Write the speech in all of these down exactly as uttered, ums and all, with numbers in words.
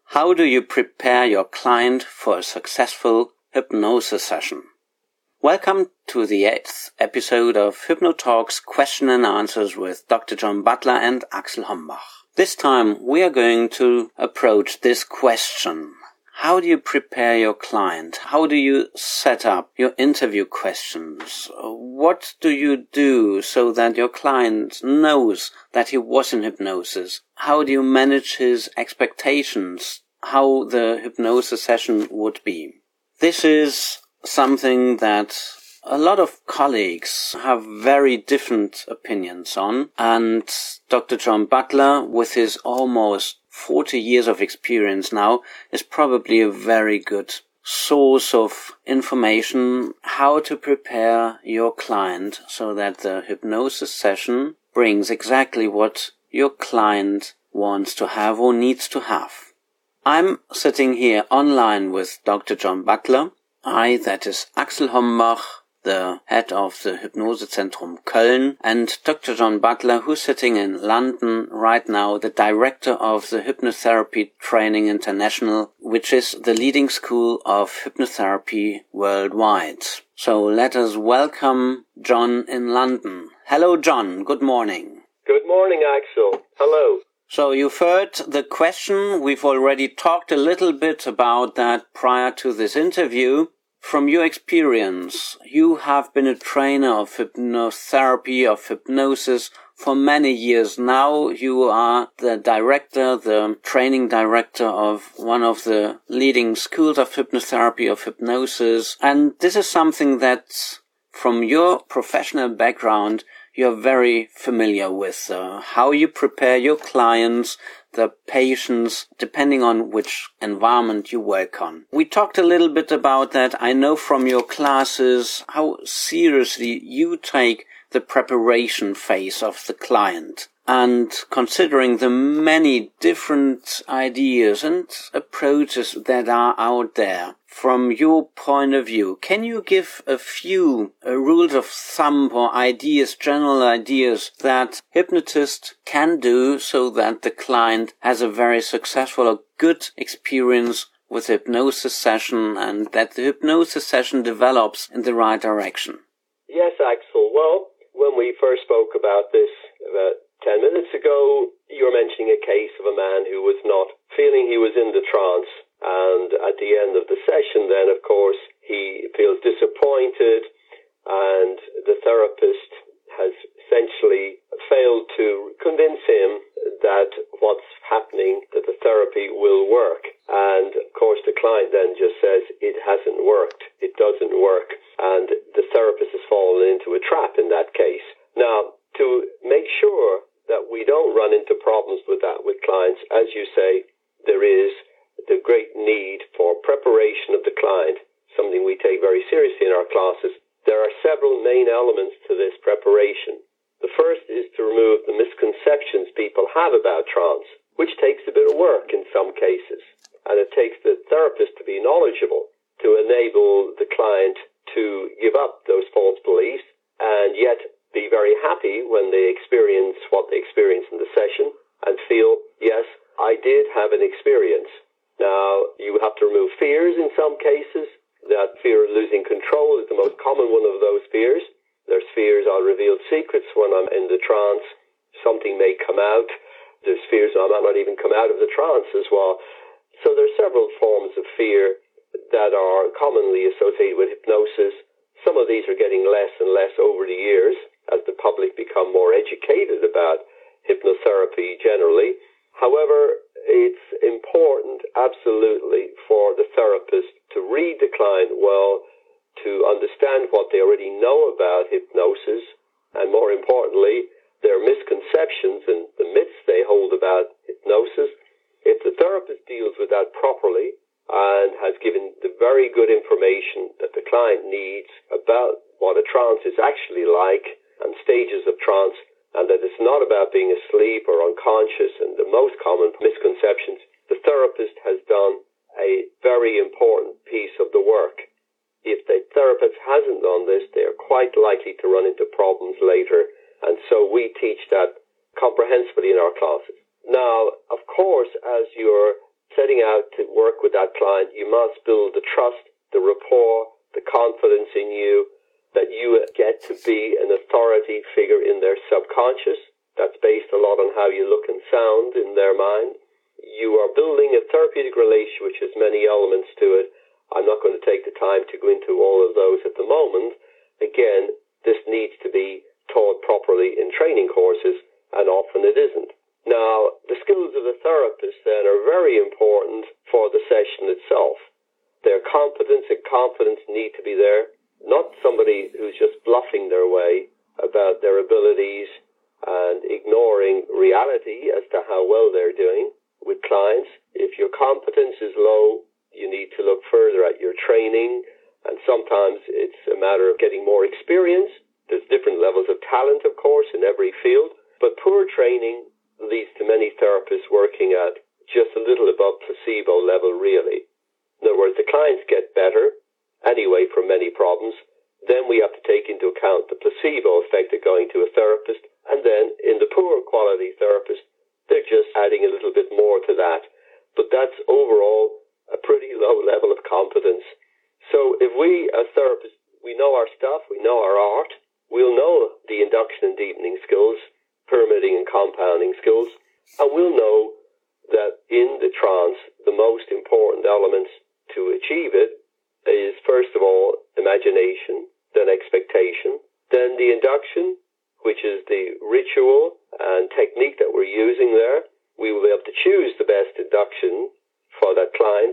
How do you prepare your client for a successful hypnosis session? Welcome to the eighth episode of HypnoTalks Question and Answers with Doctor John Butler and Axel Hombach. This time we are going to approach this question. How do you prepare your client? How do you set up your interview questions? What do you do so that your client knows that he was in hypnosis? How do you manage his expectations? How the hypnosis session would be? This is something that a lot of colleagues have very different opinions on, and Doctor John Butler, with his almost forty years of experience now, is probably a very good source of information how to prepare your client so that the hypnosis session brings exactly what your client wants to have or needs to have. I'm sitting here online with Doctor John Butler. I, that is Axel Hombach, the head of the Hypnosezentrum Köln, and Doctor John Butler, who's sitting in London right now, the director of the Hypnotherapy Training International, which is the leading school of hypnotherapy worldwide. So let us welcome John in London. Hello, John. Good morning. Good morning, Axel. Hello. So you've heard the question. We've already talked a little bit about that prior to this interview. From your experience, you have been a trainer of hypnotherapy, of hypnosis for many years now. You are the director, the training director of one of the leading schools of hypnotherapy, of hypnosis. And this is something that, from your professional background, you're very familiar with. Uh, how you prepare your clients, the patients, depending on which environment you work on. We talked a little bit about that. I know from your classes how seriously you take the preparation phase of the client. And considering the many different ideas and approaches that are out there, from your point of view, can you give a few uh, rules of thumb or ideas, general ideas that hypnotists can do so that the client has a very successful or good experience with the hypnosis session and that the hypnosis session develops in the right direction? Yes, Axel. Well, when we first spoke about this about ten minutes ago, you were mentioning a case of a man who was not feeling he was in the trance. And at the end of the session, then, of course, he feels disappointed, and the therapist has essentially failed to convince him that what's happening, that the therapy will work. And, of course, the client then just says, it hasn't worked, it doesn't work, and the therapist has fallen into a trap in that case. Now, to make sure that we don't run into problems with that with clients, as you say, there is the great need for preparation of the client, something we take very seriously in our classes. There are several main elements to this preparation. The first is to remove the misconceptions people have about trance, which takes a bit of work in some cases. And it takes the therapist to be knowledgeable to enable the client to give up those false beliefs and yet be very happy when they experience what they experience in the session and feel, yes, I did have an experience. Now, you have to remove fears in some cases. That fear of losing control is the most common one of those fears. There's fears I'll reveal secrets when I'm in the trance. Something may come out. There's fears I might not even come out of the trance as well. So there's several forms of fear that are commonly associated with hypnosis. Some of these are getting less and less over the years as the public become more educated about hypnotherapy generally. However, it's important, absolutely, for the therapist to read the client well, to understand what they already know about hypnosis, and more importantly, their misconceptions and the myths they hold about hypnosis. If the therapist deals with that properly and has given the very good information that the client needs about what a trance is actually like and stages of trance, and that it's not about being asleep or unconscious and the most common misconceptions, the therapist has done a very important piece of the work. If the therapist hasn't done this, they are quite likely to run into problems later, and so we teach that comprehensively in our classes. Now, of course, as you're setting out work with that client, you must build the trust, the rapport, the confidence in you, that you get to be an authority figure in their subconscious. That's based a lot on how you look and sound in their mind. You are building a therapeutic relation which has many elements to it. I'm not going to take the time to go into all of those at the moment. Again, this needs to be taught properly in training courses, and often it isn't. Now, the skills of the therapist then are very important for the session itself. Their competence and confidence need to be there, not somebody who's just bluffing their way about their abilities and ignoring reality as to how well they're doing with clients. If your competence is low, you need to look further at your training, and sometimes it's a matter of getting more experience. There's different levels of talent, of course, in every field, but poor training leads to many therapists working at just a little above placebo level, really. In other words, the clients get better anyway from many problems. Then we have to take into account the placebo effect of going to a therapist, and then in the poor quality therapist, they're just adding a little bit more to that. But that's overall a pretty low level of competence. So if we, as therapists, we know our stuff, we know our art, we'll know the induction and deepening skills, pyramiding and compounding skills, and we'll know that in the trance, the most important elements to achieve it is, first of all, imagination, then expectation, then the induction, which is the ritual and technique that we're using there. We will be able to choose the best induction for that client,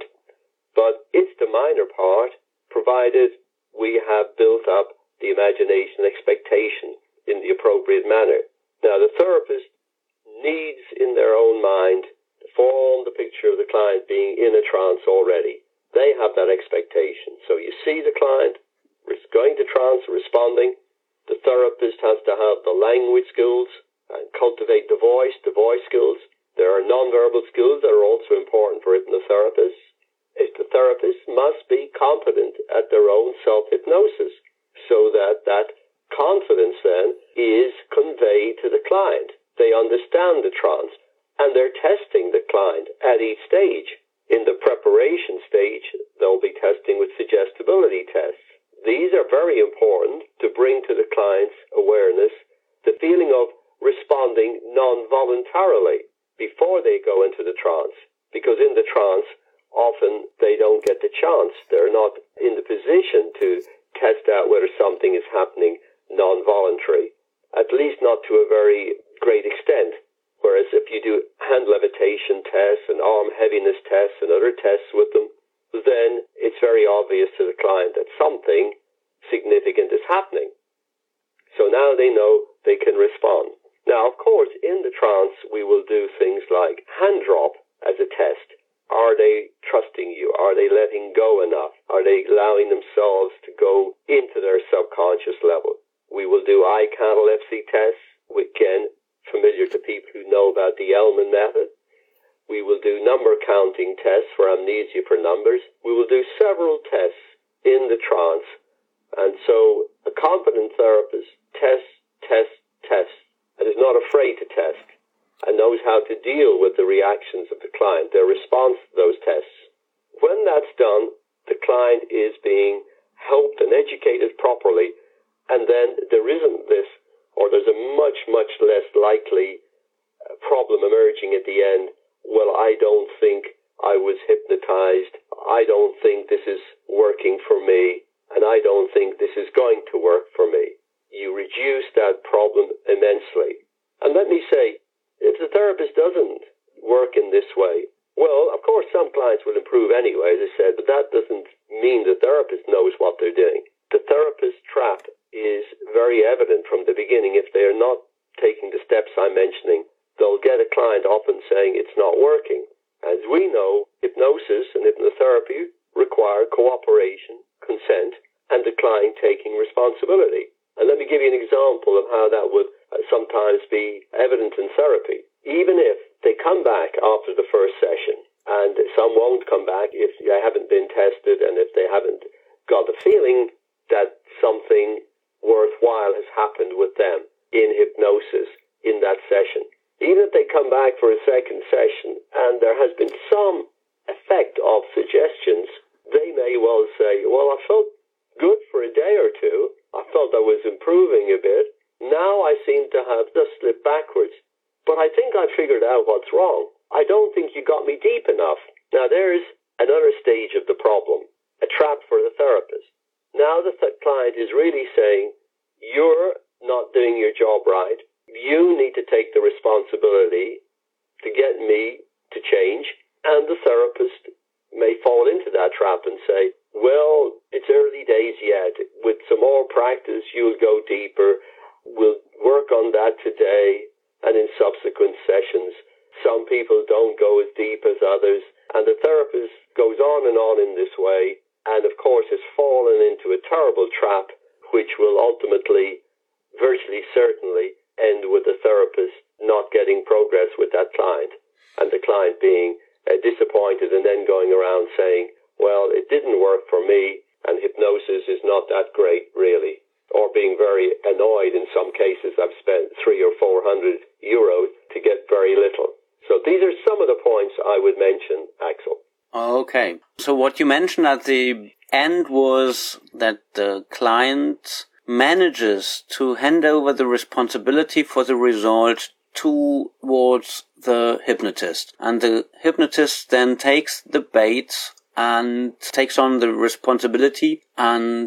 but it's the minor part, provided we have built up the imagination and expectation in the appropriate manner. Now, the therapist needs in their own mind to form the picture of the client being in a trance already. They have that expectation. So you see the client going to trance, responding. The therapist has to have the language skills and cultivate the voice, the voice skills. There are nonverbal skills that are also important for hypnotherapists. If the therapist must be competent at their own self-hypnosis, so that that confidence then is conveyed to the client. They understand the trance, and they're testing the client at each stage. In the preparation stage, they'll be testing with suggestibility tests. These are very important to bring to the client's awareness the feeling of responding non-voluntarily before they go into the trance. Because in the trance, often they don't get the chance. They're not in the position to test out whether something is happening non-voluntary, at least not to a very great extent. Whereas if you do hand levitation tests and arm heaviness tests and other tests with them, then it's very obvious to the client that something significant is happening. So now they know they can respond. Now, of course, in the trance, we will do things like hand drop as a test. Are they trusting you? Are they letting go enough? Are they allowing themselves to go into their subconscious level? We will do eye catalepsy tests, again, familiar to people who know about the Ellman method. We will do number counting tests for amnesia for numbers. We will do several tests in the trance. And so a competent therapist tests, tests, tests, and is not afraid to test, and knows how to deal with the reactions of the client, their response to those tests. When that's done, the client is being helped and educated properly, and then there isn't this, or there's a much, much less likely problem emerging at the end. Well, I don't think I was hypnotized. I don't think this is working for me, and I don't think this is going to work for me. You reduce that problem immensely. And let me say, if the therapist doesn't work in this way, well, of course, some clients will improve anyway, as I said, but that doesn't mean the therapist knows what they're doing. The therapist trap is very evident from the beginning. If they are not taking the steps I'm mentioning, they'll get a client often saying it's not working. As we know, hypnosis and hypnotherapy require cooperation, consent, and the client taking responsibility. And let me give you an example of how that would sometimes be evident in therapy. Even if they come back after the first session, and some won't come back if they haven't been tested and if they haven't got the feeling that something worthwhile has happened with them in hypnosis in that session. Even if they come back for a second session and there has been some effect of suggestions, they may well say, well, I felt good for a day or two. I felt I was improving a bit. Now I seem to have just slipped backwards. But I think I figured out what's wrong. I don't think you got me deep enough. Now there's another stage of the problem, a trap for the therapist. Now the th- client is really saying, you're not doing your job right. You need to take the responsibility to get me to change. And the therapist may fall into that trap and say, well, it's early days yet. With some more practice, you'll go deeper. We'll work on that today and in subsequent sessions. Some people don't go as deep as others. And the therapist goes on and on in this way and, of course, has fallen into a terrible trap which will ultimately, virtually certainly, end with the therapist not getting progress with that client and the client being uh, disappointed and then going around saying, well, it didn't work for me and hypnosis is not that great, really. Or being very annoyed in some cases. I've spent three or four hundred euros to get very little. So these are some of the points I would mention, Axel. Okay. So what you mentioned at the end was that the client manages to hand over the responsibility for the result towards the hypnotist. And the hypnotist then takes the bait and takes on the responsibility. And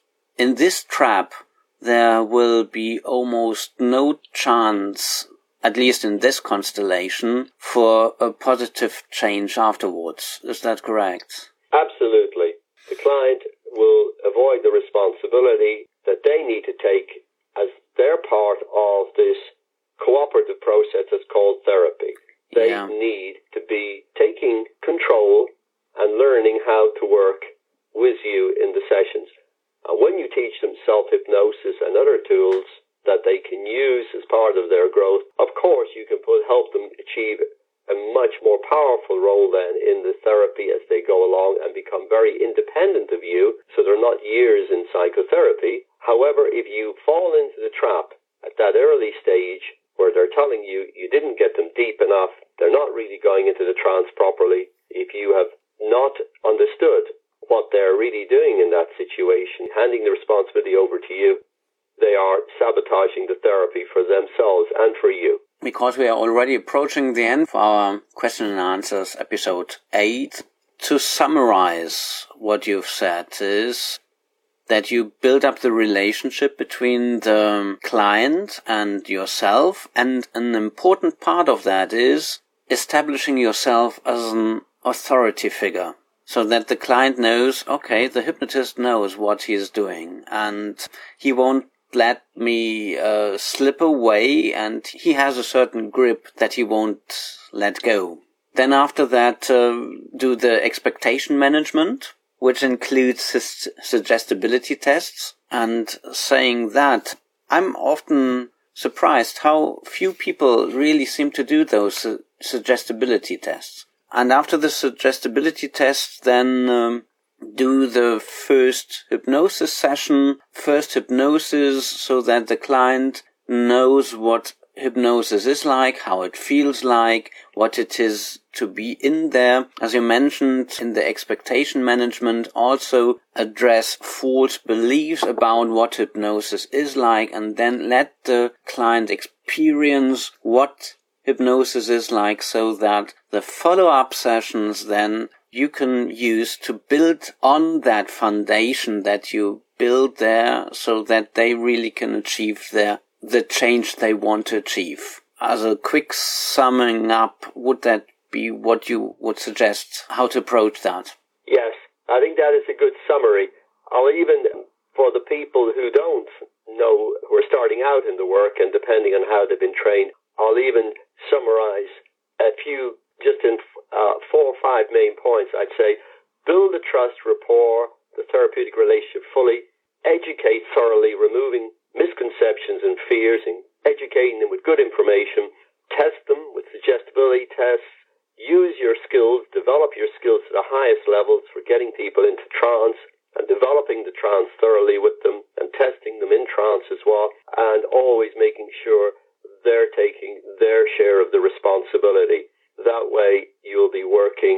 in this trap, there will be almost no chance, at least in this constellation, for a positive change afterwards. Is that correct? Absolutely. The client will avoid the responsibility that they need to take as their part of this cooperative process that's called therapy. They yeah. need to be taking control and learning how to work with you in the sessions. And when you teach them self-hypnosis and other tools that they can use as part of their growth, of course you can put, help them achieve a much more powerful role then in the therapy as they go along and become very independent of you, so they're not years in psychotherapy. However, if you fall into the trap at that early stage where they're telling you you didn't get them deep enough, they're not really going into the trance properly, if you have not understood what they're really doing in that situation, handing the responsibility over to you, they are sabotaging the therapy for themselves and for you. Because we are already approaching the end of our question and answers episode eight, to summarize what you've said is that you build up the relationship between the client and yourself, and an important part of that is establishing yourself as an authority figure. So that the client knows, okay, the hypnotist knows what he is doing and he won't let me uh, slip away, and he has a certain grip that he won't let go. Then after that, uh, do the expectation management, which includes his suggestibility tests. And saying that, I'm often surprised how few people really seem to do those su- suggestibility tests. And after the suggestibility test, then um, do the first hypnosis session, first hypnosis, so that the client knows what hypnosis is like, how it feels like, what it is to be in there. As you mentioned, in the expectation management, also address false beliefs about what hypnosis is like, and then let the client experience what hypnosis is like, so that the follow-up sessions then you can use to build on that foundation that you build there, so that they really can achieve their the change they want to achieve. As a quick summing up, would that be what you would suggest, how to approach that? Yes, I think that is a good summary. I'll even, for the people who don't know, who are starting out in the work and depending on how they've been trained, I'll even summarize a few, just in uh, four or five main points. I'd say, build the trust, rapport, the therapeutic relationship fully, educate thoroughly, removing misconceptions and fears, and educating them with good information, test them with suggestibility tests, use your skills, develop your skills to the highest levels for getting people into trance and developing the trance thoroughly with them and testing them in trance as well, and always making sure they're taking their share of the responsibility. That way you'll be working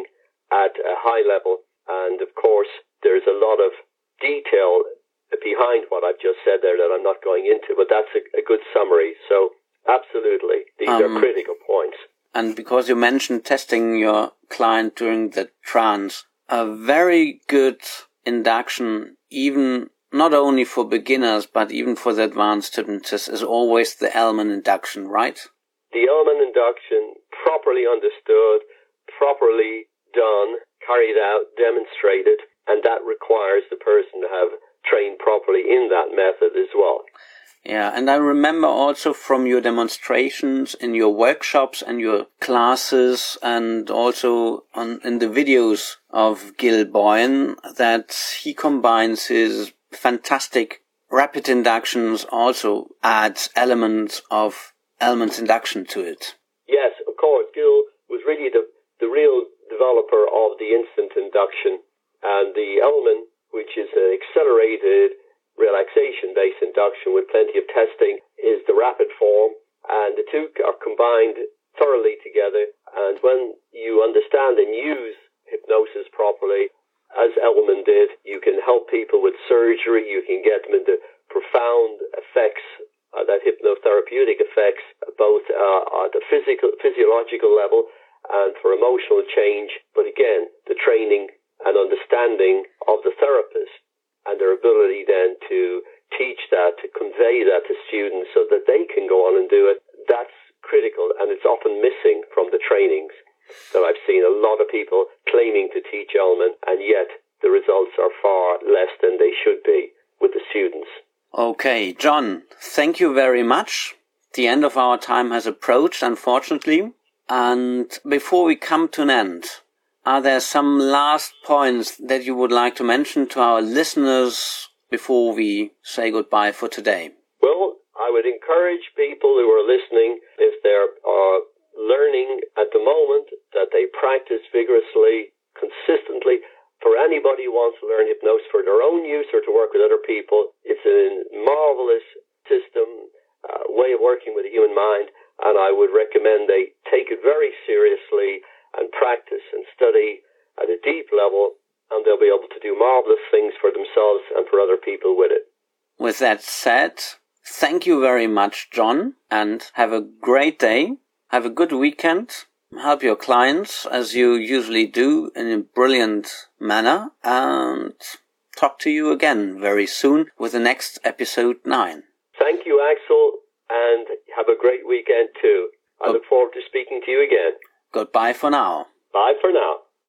at a high level. And of course, there's a lot of detail behind what I've just said there that I'm not going into, but that's a, a good summary. So absolutely, these um, are critical points. And because you mentioned testing your client during the trance, a very good induction, even not only for beginners, but even for the advanced hypnotists, is always the Elman induction, right? The Elman induction, properly understood, properly done, carried out, demonstrated, and that requires the person to have trained properly in that method as well. Yeah, and I remember also from your demonstrations in your workshops and your classes and also on in the videos of Gil Boyan that he combines his fantastic rapid inductions, also adds elements of Elman's induction to it. Yes, of course. Gil was really the, the real developer of the instant induction, and the Elman, which is an accelerated relaxation-based induction with plenty of testing, is the rapid form, and the two are combined thoroughly together. And when you understand and use hypnosis properly, as Elman did, you can help people with surgery, you can get them into profound effects, uh, that hypnotherapeutic effects, both uh, at the physical, physiological level and for emotional change. But again, the training and understanding of the therapist and their ability then to teach that, to convey that to students so that they can go on and do it, that's critical, and it's often missing from the trainings that I've seen. A lot of people claiming to teach Elman, and yet the results are far less than they should be with the students. Okay, John, thank you very much. The end of our time has approached, unfortunately, and before we come to an end, are there some last points that you would like to mention to our listeners before we say goodbye for today? Well, I would encourage people who are listening, if they're uh, learning at the moment, that they practice vigorously, consistently. For anybody who wants to learn hypnosis for their own use or to work with other people, it's a marvelous system, uh, way of working with the human mind, and I would recommend they take it very seriously and practice and study at a deep level, and they'll be able to do marvelous things for themselves and for other people with it. With that said, thank you very much, John, and have a great day. Have a good weekend. Help your clients, as you usually do, in a brilliant manner, and talk to you again very soon with the next episode nine. Thank you, Axel, and have a great weekend too. I look forward to speaking to you again. Goodbye for now. Bye for now.